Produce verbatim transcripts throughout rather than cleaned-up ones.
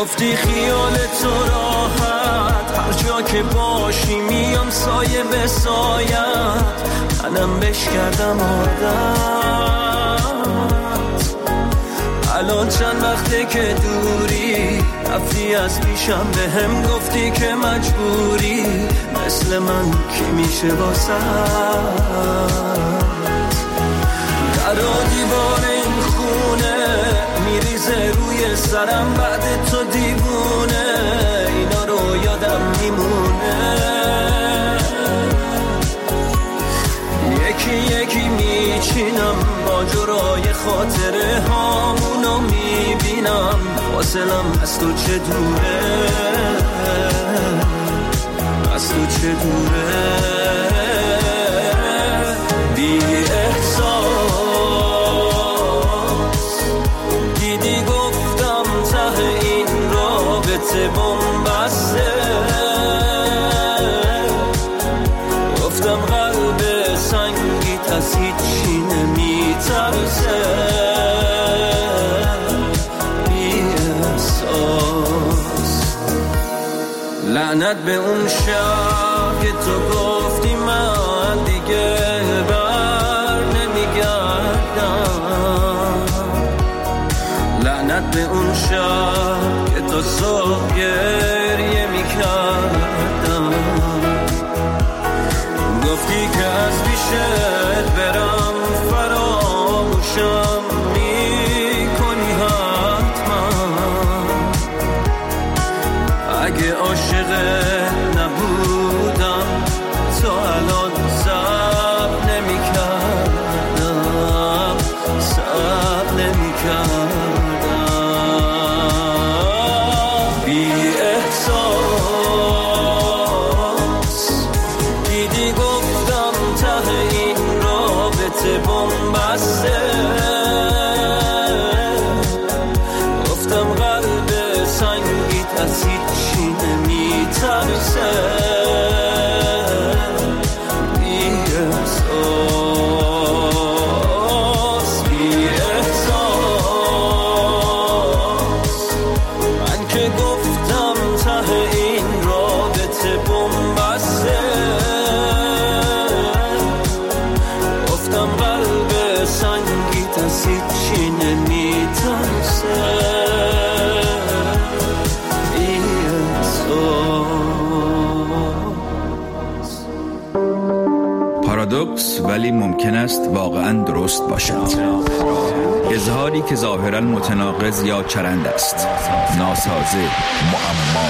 گفتی خیال تو راحت، هر جا که باشی میام سایه به سایت، منم بش کردم عادت. الان چند وقته که دوری، رفتی از پیشم به هم گفتی که مجبوری، مثل من کی میشه واسه در دیوار این خونه میریزه روی سرم بعد تو دیوونه، اینا رو یادم میمونه. یکی یکی میچینم ماجرای خاطره هامونو میبینم، فاصلم از تو چه دوره، از تو چه دوره. بی احساس دیدی گفتم ته این رابطه بنبسته، گفتم قلب سنگیت از هیچی نمیترسه. بی احساس لعنت به اون شب که تو گفتی من دیگه بر نمیگردم، لعنت به اون شب که تو صبح گریه میکردم، گفتی که از پیشت برم فراموشم میکنی حتما، اگه عاشقت نبودم تو الان صبر نمیکردم، صبر نمیکردم. بی احساس دیدی گفتم ته این رابطه بنبسته، گفتم قلب سنگیت از هیچی نمیترسه. بی احساس بی احساس من که گفتم ته این رابطه بنبسته، گفتم قلب سنگیت از هیچی نمیترسه. بی احساس. پارادوکس ولی ممکن است واقعا درست باشد. اظهاری که ظاهرا متناقض یا چرند است، ناسازه، معما.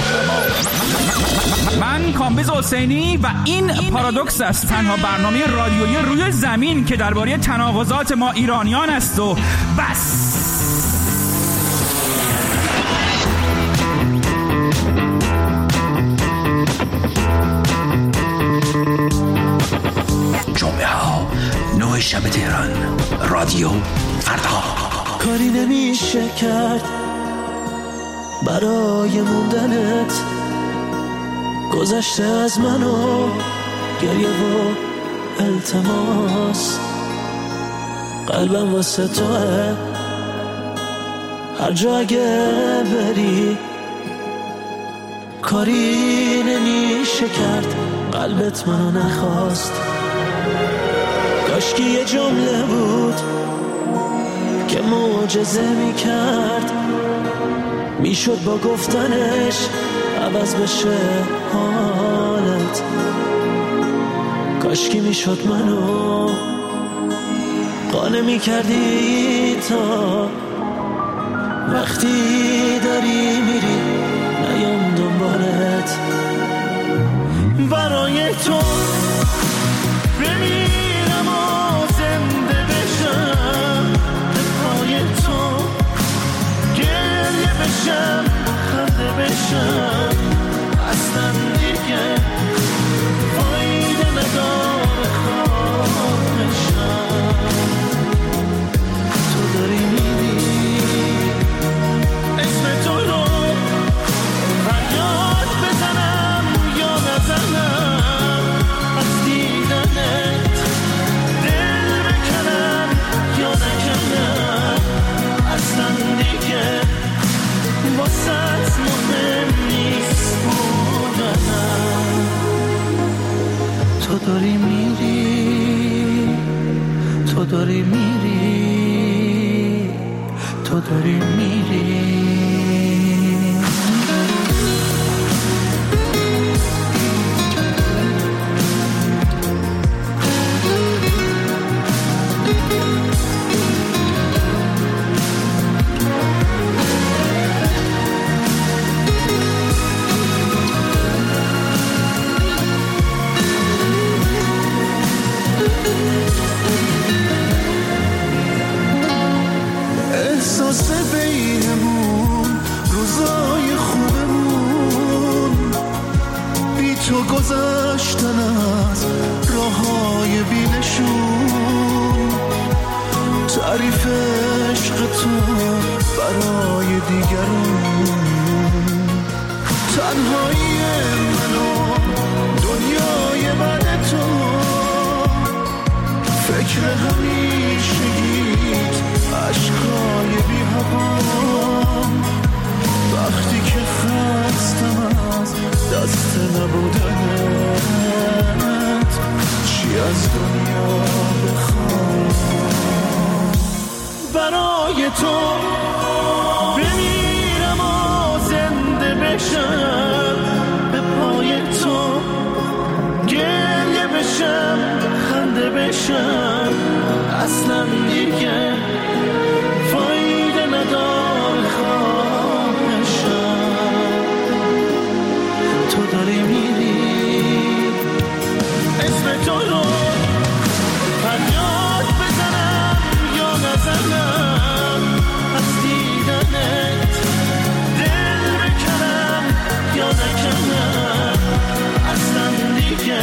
من کامبیز حسینی و این پارادوکس است، تنها برنامه رادیویی روی زمین که درباره تناقضات ما ایرانیان است و بس. جمعه ها نه شب تهران، رادیو فردا. کاری نمیشه کرد برای موندنت، گذشته از منو گریه و التماس، قلبم واسه توه هر جا اگه بری، کاری نمیشه کرد قلبت منو نخواست. کاشکی یه جمله بود که معجزه میکرد، میشد با گفتنش عوض بشه حالت. کاشکی میشد منو قانع میکردی تا وقتی داری میری نیام دنبالت. برای تو بمیرم و زنده بشم، پای تو گریه بشم خنده بشم، اصلا دیگه فایده نداره خواهشم. تو داری میری اسم تو رو فریاد بزنم یا نزنم، از دیدنت تو داری میری، تو داری میری. احساس بینمون روزای خوبمون بی تو گذشتن از راههای بینشون، تعریف عشق تو برای دیگرون، تنهایی منو دنیای بعد تو، فکر همیشگیت عشقای بی هوام، وقتی که خستم از دست نبودنت، چی از دنیا بخوام. برای تو بمیرم و زنده بشم، به پای تو گریه بشم، خنده بشم، اصلا دیگه فایده نداره خواهشم. تو داری میری، اسم تو رو فریاد بزنم یا نزنم، از دیدنت دل بکنم یا نکنم، اصلا دیگه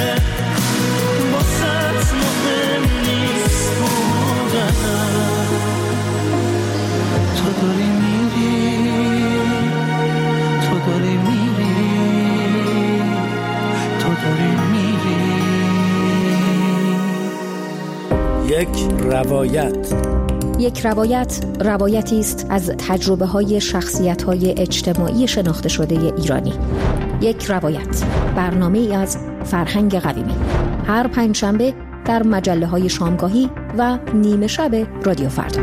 واسه مهم نیست بودنم. تو داری میری، تو داری میری، تو داری میری. یک روایت. یک روایت روایتی است از تجربه های شخصیت های اجتماعی شناخته شده ایرانی. یک روایت، برنامه ای از فرهنگ قویمی، هر پنجشنبه در مجله های شامگاهی و نیمه شب رادیو فردا.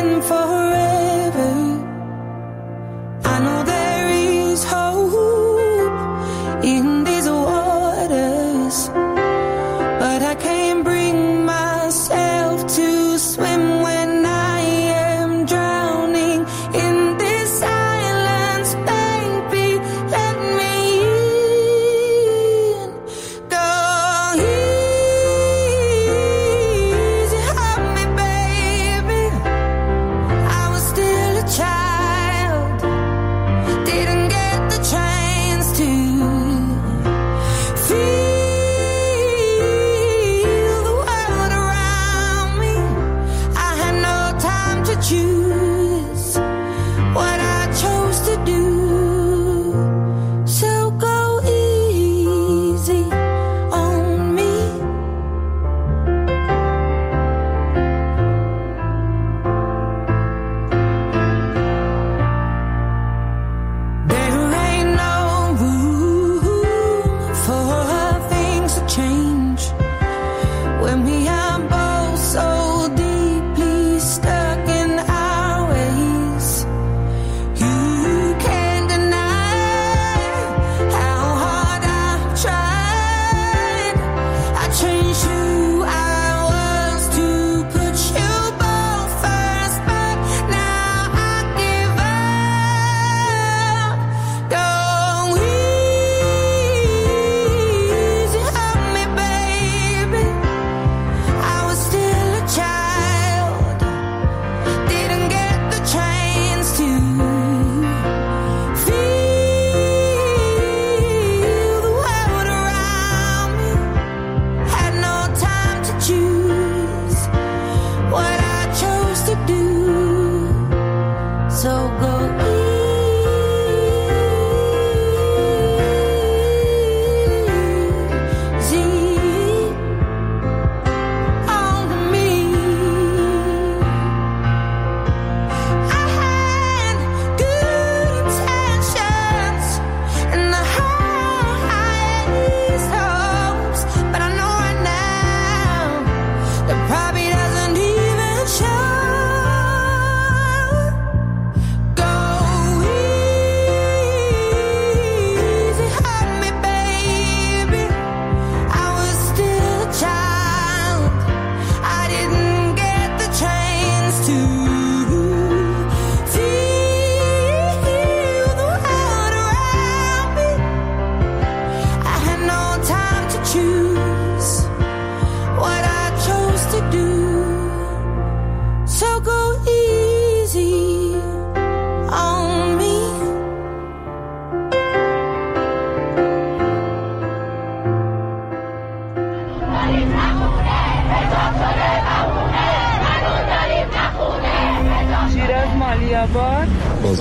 I know there is hope.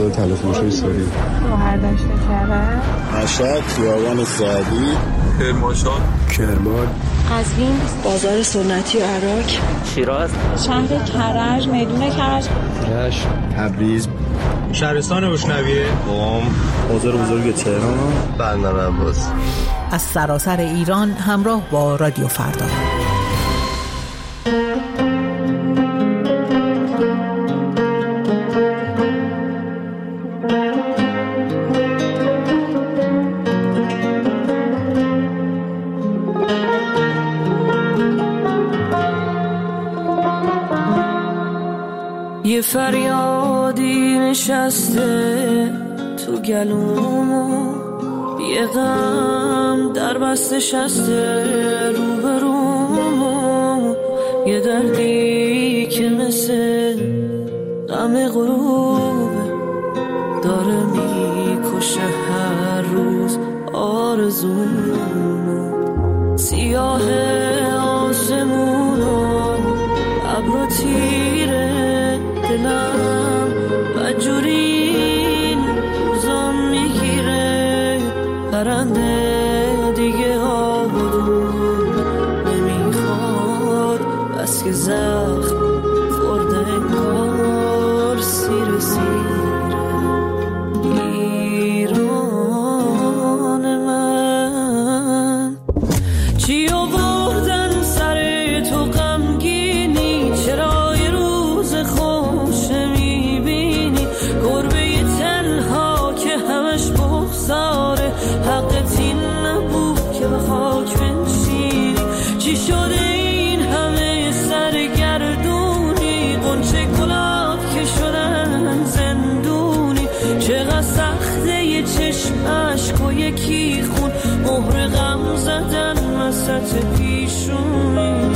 سال تلافروش‌های ساری گوهر داشته کرده مشهد خیابان سعدی کرمانشاه کرمان قزوین بازار سنتی عراق شیراز شهر کرج میدون کرج رشت تبریز شهرستان روشنویه قم بازار بزرگ تهران بندر عباس. از سراسر ایران همراه با رادیو فردا. یه فریادی نشسته تو گلومو، یه غم در بسته شسته رو به رومو، یه دردی که مثل غم غروبه داره میکشه هر روز آرزومو. سیاه آسمونو ابرو تیره دلم بدجورین روزام میگیره، پرنده دیگه آبادون نمیخواد بس که زخم خورده انگار سیر سیره. ایران من چی آوردن سر تو غمگینی، چرا یه روز خوش میبینی، گربه تنها که همش بغضاره، حقت این نبود که به خاک بنشینی. چی شده این همه سرگردونی، غنچه گلاب که شدن زندونی، چقدر سخته یه چشم عشق و یکی خون، مهر غم زدن وسط پیشونی.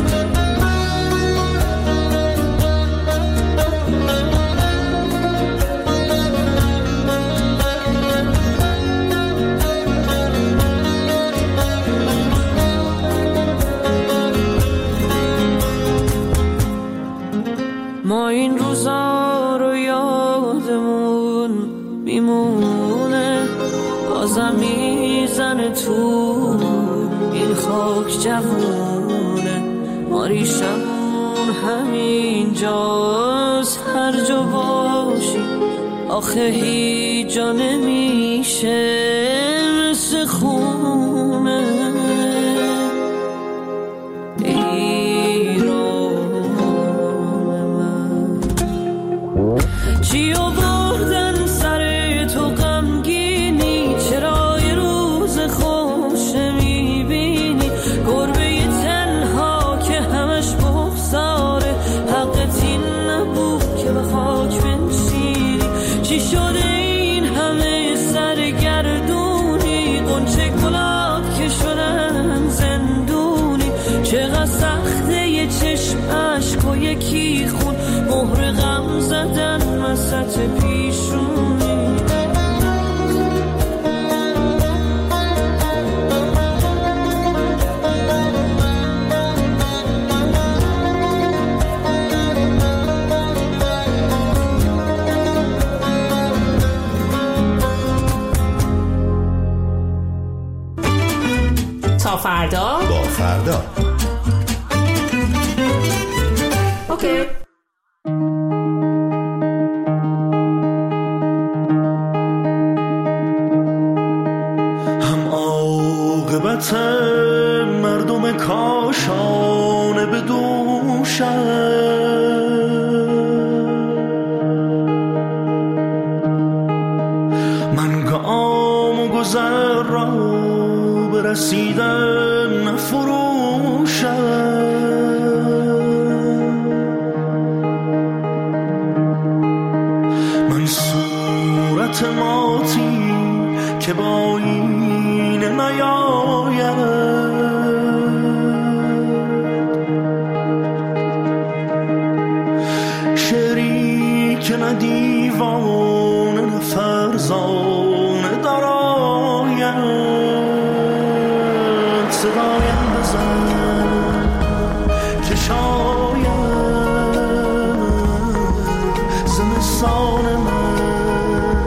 ما این روزا رو یادمون میمونه، بازم میزنه تو این خاک جوونه، ما ریشمون همین جاست هر جا باشی، آخه هیچ جا نمیشه مثل خونه. چی آوردن سر تو غمگینی، چرا یه روز خوش میبینی، گربه تنها که همش بغضاره، حقت این نبود که به خاک بنشینی. چی شده این همه سرگردونی، غنچه گلاب که شدن زندونی، چقدر سخته یه چشم عشق و یکی خون، مهر غم زدن وسط پیشونی. تا فردا با فردا. اوکی. مردم کاشانه به دوشم، من گام و گذر را برسیدن نفروشم. من صورت ماتی که با این نیاید، که نه دیوانه نه فرزانه دراید، صدایم بزن که شاید زمستان من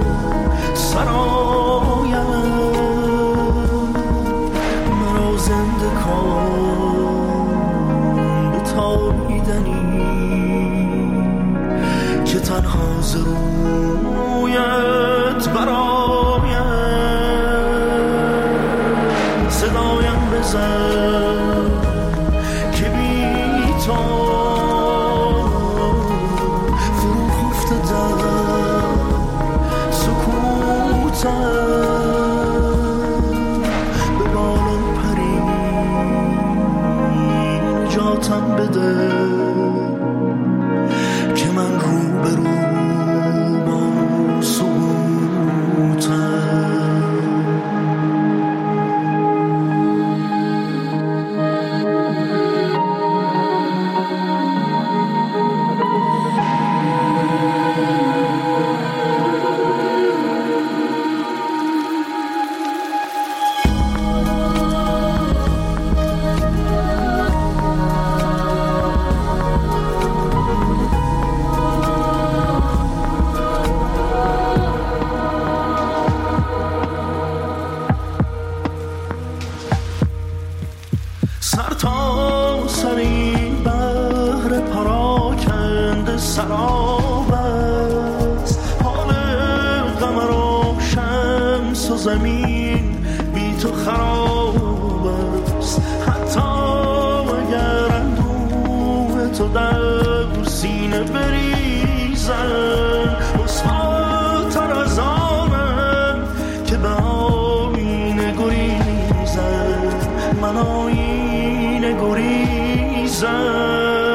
سراب است، حال قمر و شمس و زمین بی تو خراب است. حتی اگر اندوه تو در سینه بریزن، رسواتر از آنم که به آینه گریزن، من آینه گریزن.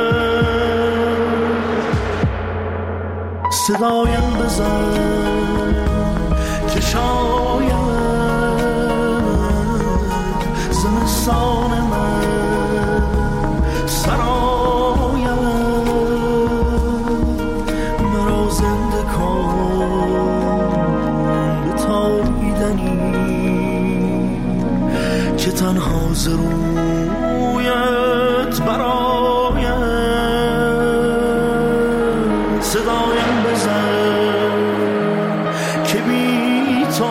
صدایم بزن که شاید زمستان من سرایم، مرا زنده کن به تابیدنی که تنها ز رویت برایم. صدایم بزن که بی تو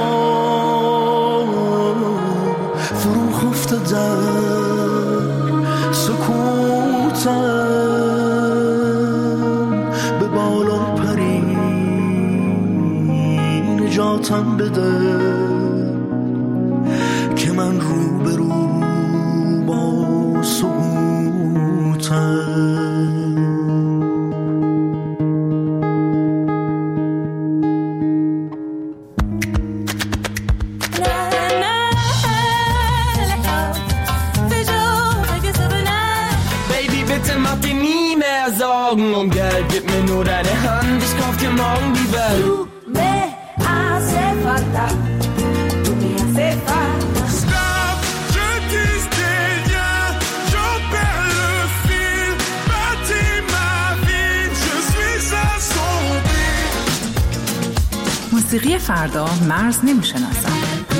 فرو خفته در سکوتم، به بالا پری نجاتم بده که من رو به رو با سکوتم. Und Geld, gib mir nur deine Hand, ich kauf dir morgen die Welt. Du me hace falta, tu me hace falta. Stop, je dis rien, j'en perds le fil. Bâtis ma vie, je suis assombri. موسیقی فردا مرز نمیشناسم.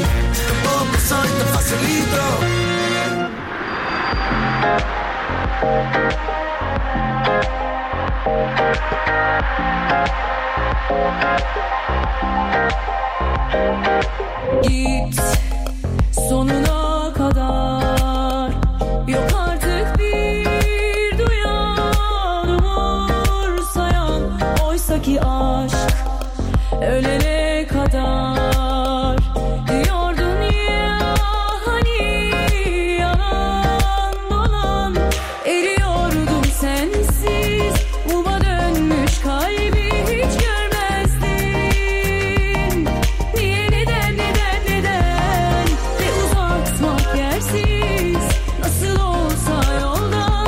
Git sonuna kadar, yok artık bir duyan umursayan. Oysa ki aşk ölene kadar diyordun ya hani, yalan dolan eriyordum sensiz. Uma dönmüş kalbi hiç görmezdin. Niye, neden, neden, neden ve uzatmak yersiz. Nasıl olsa yoldan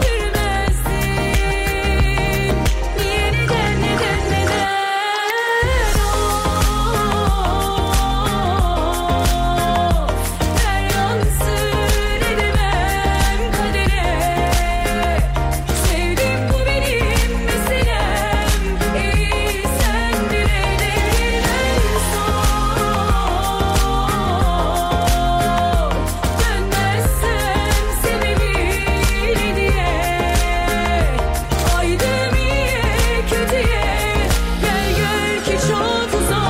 döndürmezdin. Niye, neden, neden, neden. Her yansın edemem kadere. Sevdim bu benim meselem. İyi sen dilediğinden sor. Dönmezsem sebebini diye. Aydım iyiye kötüye. Gel gör ki çok uzak.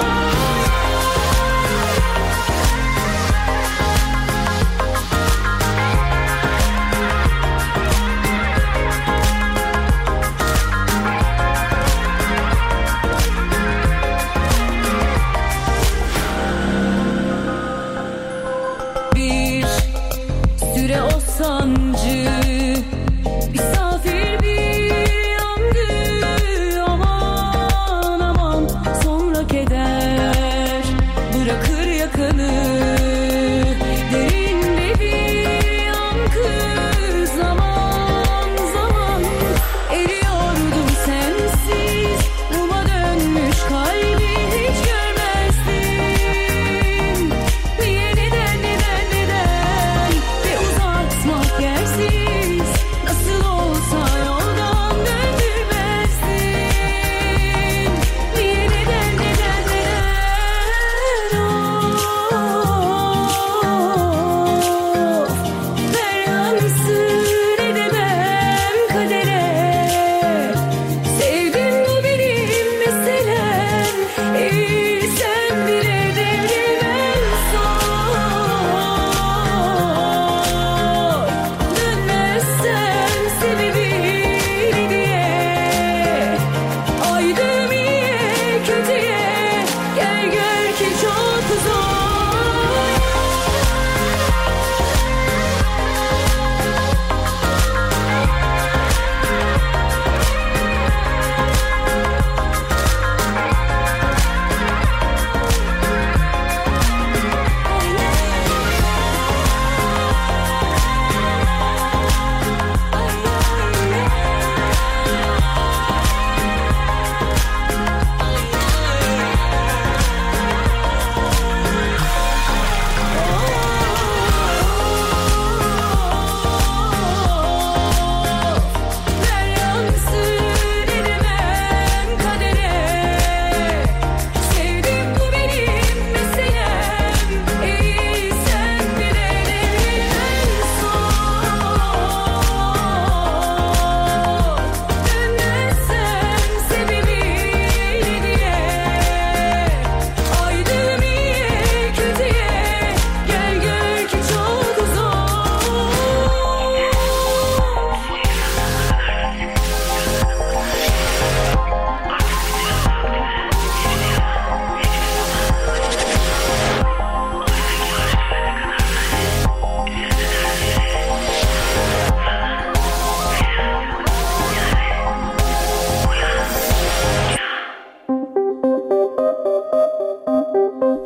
Bir süre o sancı misafir bir yandı. Aman aman sonra keder bırakır yakanı. Derinde bir yankı, zaman zaman eriyordum sensiz. Uma dönmüş kalbi hiç görmezdin. Niye, neden, neden, neden ve uzatmak yersiz.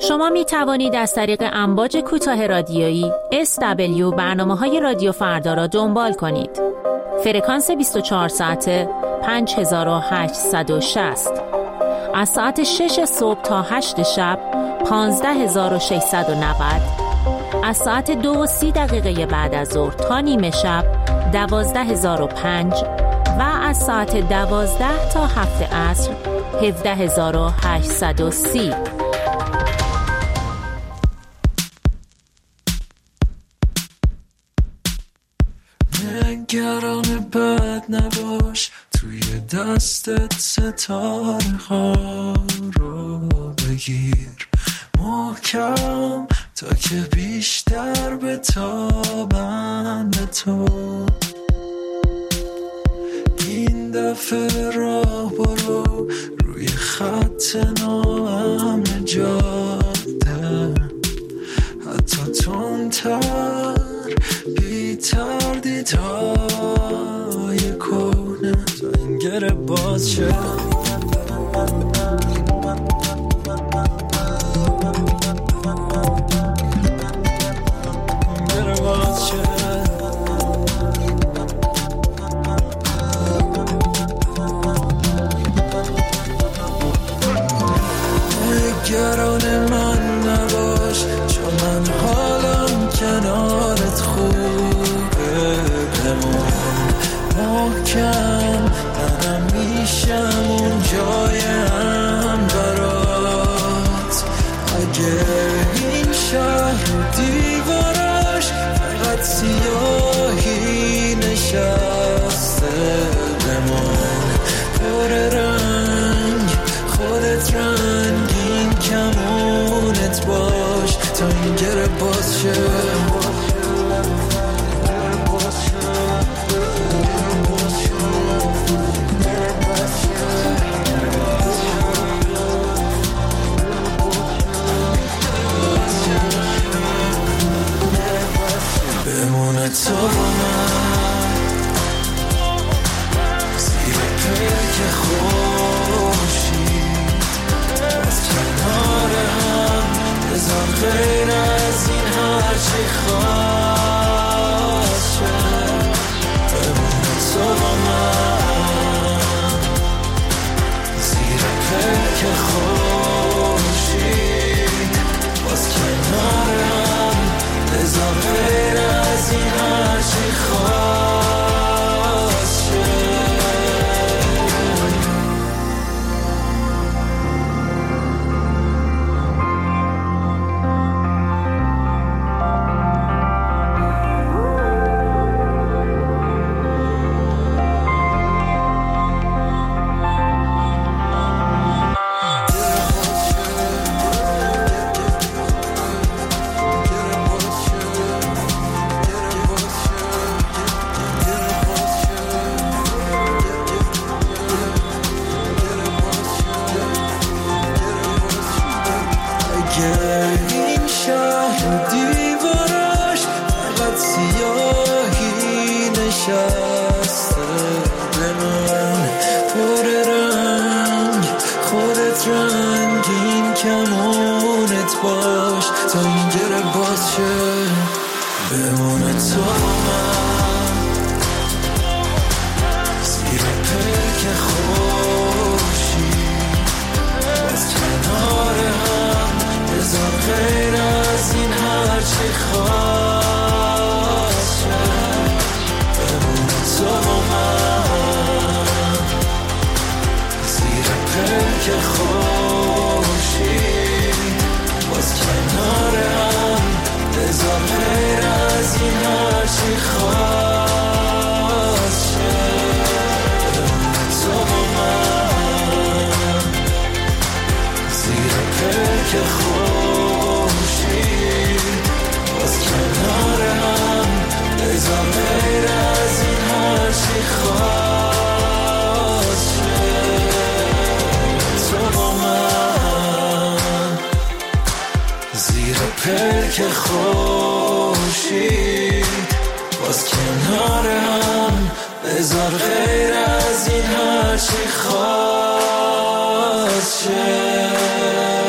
شما می توانید از طریق امواج کوتاه رادیویی اس دبلیو برنامه‌های رادیو فردا را دنبال کنید. فرکانس بیست و چهار ساعته پنج هزار و هشتصد و شصت. از ساعت شش صبح تا هشت شب پانزده هزار و ششصد و نود. از ساعت دو و سی دقیقه بعد از ظهر تا نیمه شب دوازده هزار و پنج و از ساعت دوازده تا هفت عصر هفده هزار و هشتصد و سی. نگران بد نباش، توی دستت ستاره ها رو بگیر محکم تا که بیشتر بتابن به تو. این دفعه راه برو روی خط ناامن جاده، حتی تندتر بی تردیدهای کنه تا این گره باز شه. نگران من نباش، چون من حالم کنارت خوبه. بمون محکم، منم میشم اون جایم برات. اگه این شهر دیوارش فقط سیاهی نشسته، بمون پر رنگ خودت رنگین کمونت باش تا این گره باز شه. بمونه تو با من زیر پیک خورشید، باز کنار هم بذار غیر از این هر چی خواست شه. بمونه تو با من زیر پیک خورشید، باز کنار هم بذار غیر از این هر چی خواست شه. این شهر دیوارش فقط سیاهی نشسته، بمون پر رنگ خودت رنگین کمونت باش تا این گره باز شه. بمونه تو من زیر پیک خورشید، باز کنار هم بذار غیر از این هر چی خواست شه. بمونه تو من زیر پیک خورشید، باز کنار هم بذار غیر از این هر چی خواست شه. بمونه تو من زیر پیک خورشید، باز کنار هم بذار غیر از این هر چی خواست شه. تو با من زیر پیک خورشید، باز کنار هم بذار غیر از این هر چی خواست شه.